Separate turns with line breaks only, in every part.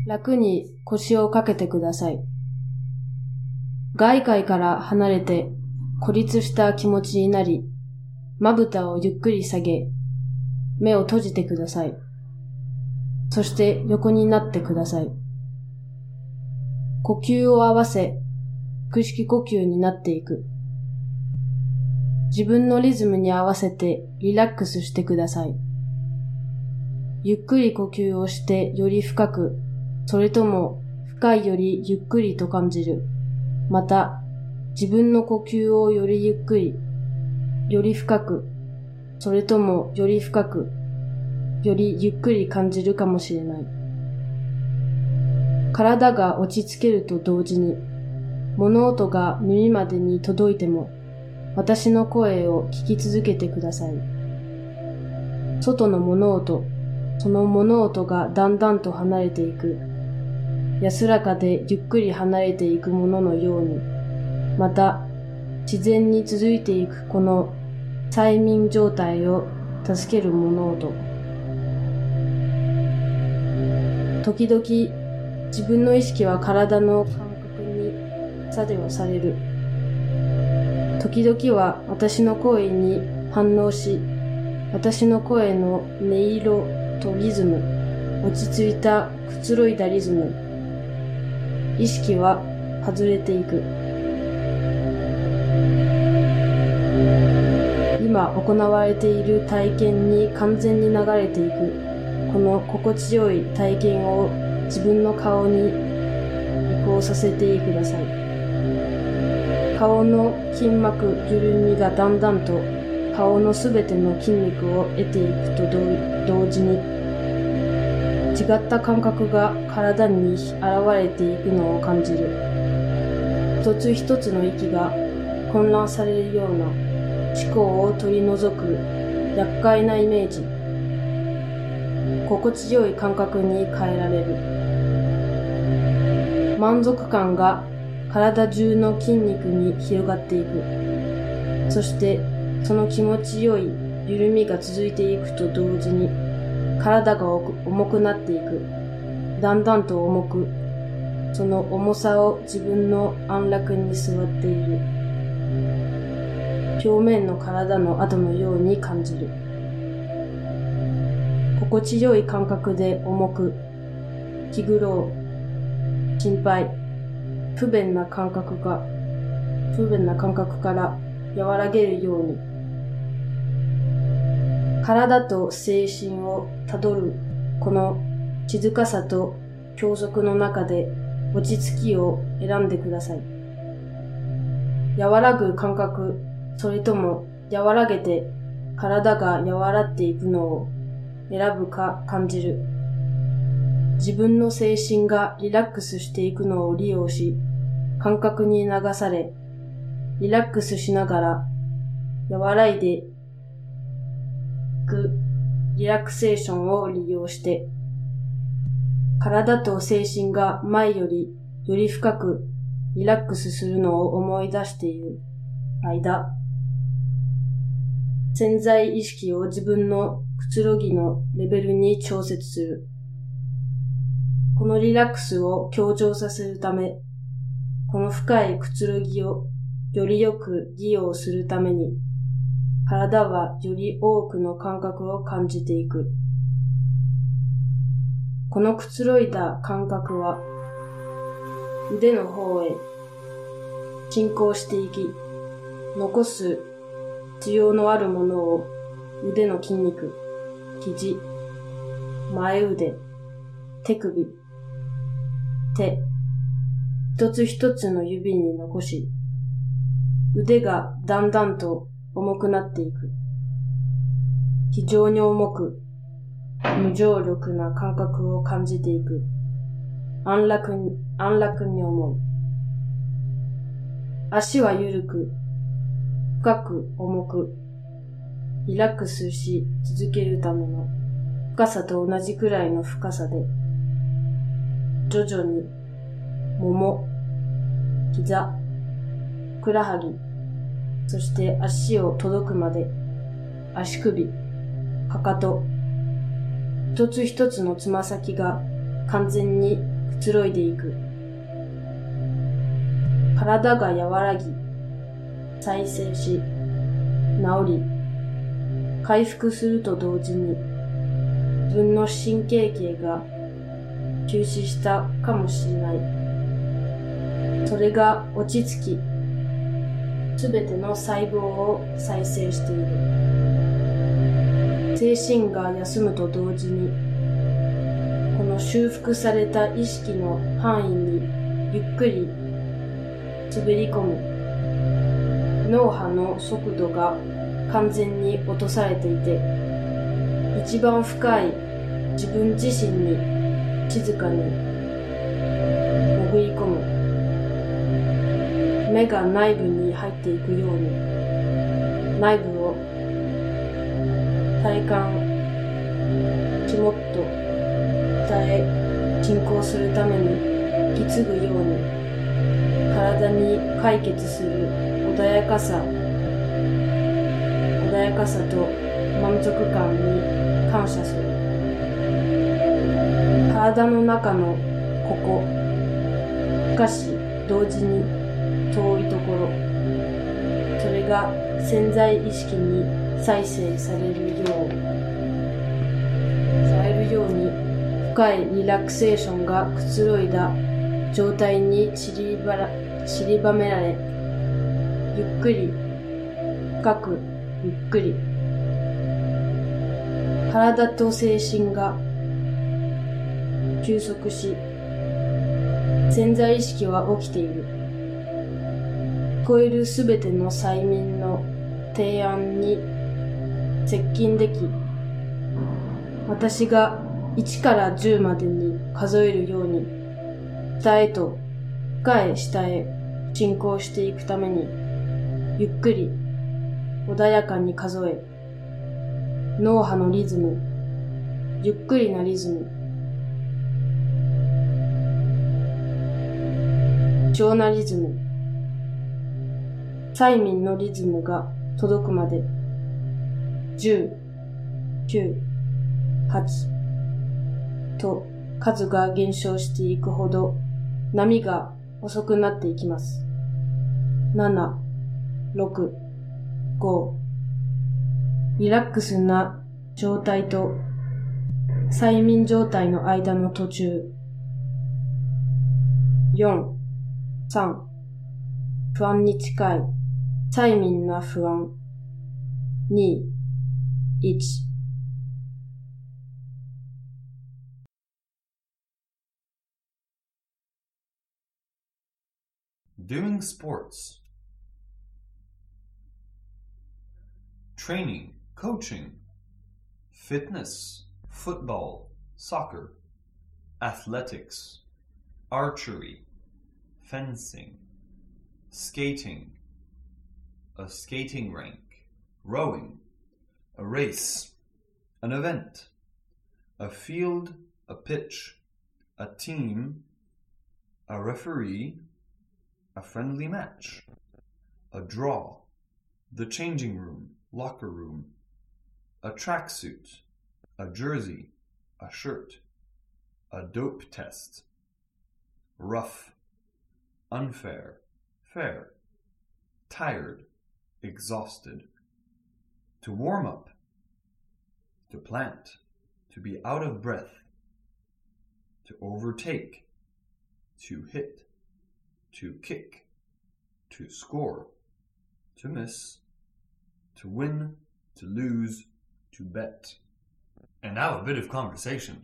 楽に腰をかけてください。外界から離れて孤立した気持ちになり、まぶたをゆっくり下げ、目を閉じてください。そして横になってください。呼吸を合わせ、腹式呼吸になっていく。自分のリズムに合わせてリラックスしてください。ゆっくり呼吸をしてより深く、それとも深いよりゆっくりと感じる。また、自分の呼吸をよりゆっくり、より深く、それともより深く、よりゆっくり感じるかもしれない。体が落ち着けると同時に、物音が耳までに届いても、私の声を聞き続けてください。外の物音、その物音がだんだんと離れていく。安らかでゆっくり離れていくもののように、また自然に続いていくこの催眠状態を助ける物音。時々自分の意識は体の感覚に作用される。時々は私の声に反応し、私の声の音色とリズム、落ち着いたくつろいだリズム、意識は外れていく。今行われている体験に完全に流れていく。この心地よい体験を自分の顔に移行させてください。顔の筋膜緩みがだんだんと顔のすべての筋肉を得ていくと同時に、違った感覚が体に現れていくのを感じる。一つ一つの息が混乱されるような思考を取り除く厄介なイメージ。心地よい感覚に変えられる。満足感が体中の筋肉に広がっていく。そしてその気持ちよい緩みが続いていくと同時に、体が重くなっていく。だんだんと重く、その重さを自分の安楽に座っている。表面の体の跡のように感じる。心地よい感覚で重く、気苦労、心配、不便な感覚から和らげるように、体と精神をたどるこの静かさと教則の中で落ち着きを選んでください。和らぐ感覚、それとも和らげて体が和らっていくのを選ぶか感じる。自分の精神がリラックスしていくのを利用し、感覚に流され、リラックスしながら和らいでいくリラクセーションを利用して、体と精神が前よりより深くリラックスするのを思い出している間、潜在意識を自分のくつろぎのレベルに調節する。このリラックスを強調させるため、この深いくつろぎをよりよく利用するために、体はより多くの感覚を感じていく。このくつろいだ感覚は、腕の方へ進行していき、残す必要のあるものを腕の筋肉、肘、前腕、手首、手、一つ一つの指に残し、腕がだんだんと重くなっていく。非常に重く、無重力な感覚を感じていく。安楽に思う。足は緩く、深く重く、リラックスし続けるための深さと同じくらいの深さで、徐々に、もも、膝、ふくらはぎ、そして足を届くまで、足首、かかと、一つ一つのつま先が完全にくつろいでいく。体が和らぎ、再生し、治り、回復すると同時に、自分の神経系が休止したかもしれない。それが落ち着き、すべての細胞を再生している。精神が休むと同時に、この修復された意識の範囲にゆっくり滑り込む。脳波の速度が完全に落とされていて、一番深い自分自身に静かに潜り込む。目が内部に入っていくように、内部を体感、肝っと体へ進行するために引き継ぐように、体に解決する穏やかさと満足感に感謝する。体の中のここ、しかし同時に遠いところ、それが潜在意識に再生されるように深いリラクセーションがくつろいだ状態に散りばめられ、ゆっくり深くゆっくり体と精神が休息し、潜在意識は起きている。聞こえるすべての催眠の提案に接近でき、私が1から10までに数えるように、下へと深い下へ進行していくために、ゆっくり穏やかに数え、脳波のリズム、ゆっくりなリズム、超なリズム、催眠のリズムが届くまで、10、9、8と数が減少していくほど波が遅くなっていきます。7、6、5、リラックスな状態と催眠状態の間の途中。4、3、不安に近い催眠な不安。2、1。
Doing sports. Training, coaching, fitness, football, soccer, athletics, archery, fencing, skating, a skating rink, rowing, a race, an event, a field, a pitch, a team, a referee, a friendly match, a draw, the changing room, locker room, a tracksuit, a jersey, a shirt, a dope test, rough, unfair, fair, tired, exhausted, to warm up, to plant, to be out of breath, to overtake, to hit, to kick, to score, to miss, to win, to lose, to bet. And now a bit of conversation.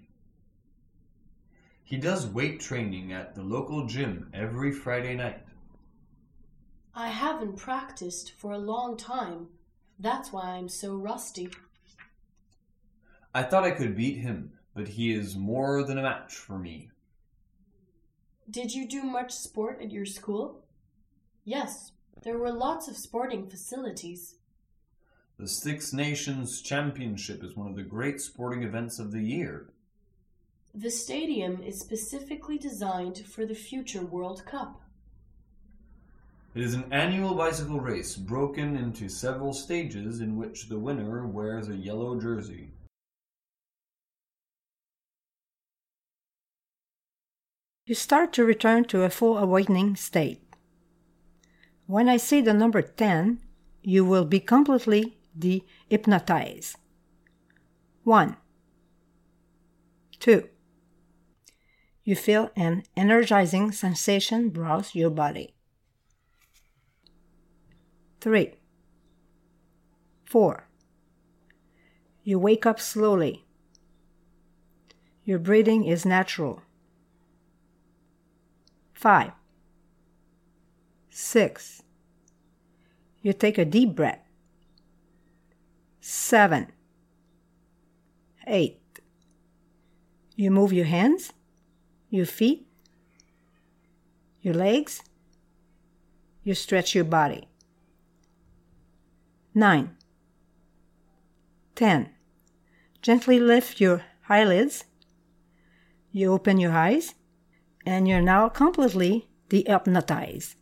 He does weight training at the local gym every Friday night.
I haven't practiced for a long time. That's why I'm so rusty.
I thought I could beat him, but he is more than a match for me.
Did you do much sport at your school? Yes, there were lots of sporting facilities.
The Six Nations Championship is one of the great sporting events of the year.
The stadium is specifically designed for the future World Cup.
It is an annual bicycle race broken into several stages in which the winner wears a yellow jersey.
you start to return to a full awakening state. When I say the number 10, you will be completely de-hypnotized. 1, 2. You feel an energizing sensation browse your body. 3, 4. You wake up slowly. Your breathing is natural. 5, 6. You take a deep breath. 7, 8. You move your hands, your feet, your legs. You stretch your body. 9, 10. Gently lift your eyelids. You open your eyes, and you're now completely de-hypnotized.